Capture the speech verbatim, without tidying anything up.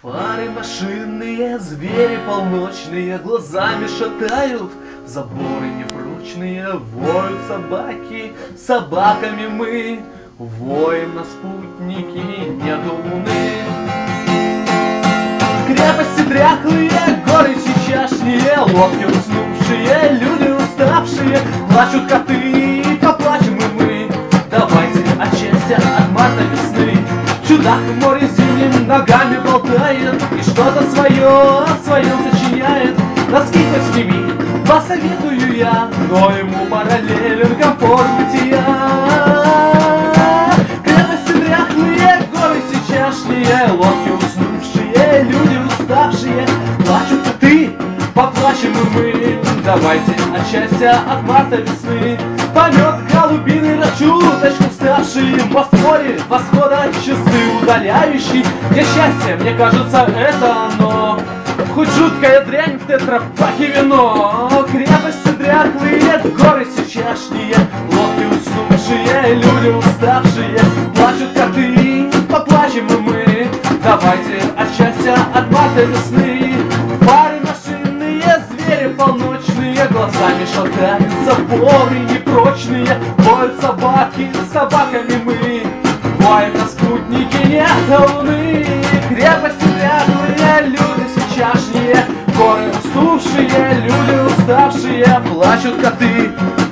Фары машинные, звери полночные глазами шатают, заборы непрочные, воют собаки, собаками мы воем на спутники нету луны. Крепости дряхлые, горы чащашние, лодки уснувшие, люди уставшие, плачут коты, поплачем и мы. Давайте от счастья, от марта весны. Чудак в море зимним ногами болтает и что-то свое о своем сочиняет. Носки хоть сними, посоветую я, но ему параллелен комфорт бытия. Крепости дряхлые, горы сейчасшние, лодки уснувшие, люди уставшие, плачут коты, поплачем и мы. Давайте от счастья, от марта весны. Помет голубиный чуточку ставший мост море восхода часы удаляющий. Где счастье, мне кажется, это оно, хоть жуткая дрянь в тетрапаке вино. Крепости дряхлые, горы сейчасшние, лодки уснувшие, люди уставшие, плачут коты, поплачем и мы. Давайте от счастья, от марта весны. Пары машинные, звери полночные глазами шатают, заборы непрочные, воют собаки, собаками мы воем на спутнике нет луны. Крепости дряхлые, люди сейчасшние, горы уснувшие, люди уставшие, плачут коты,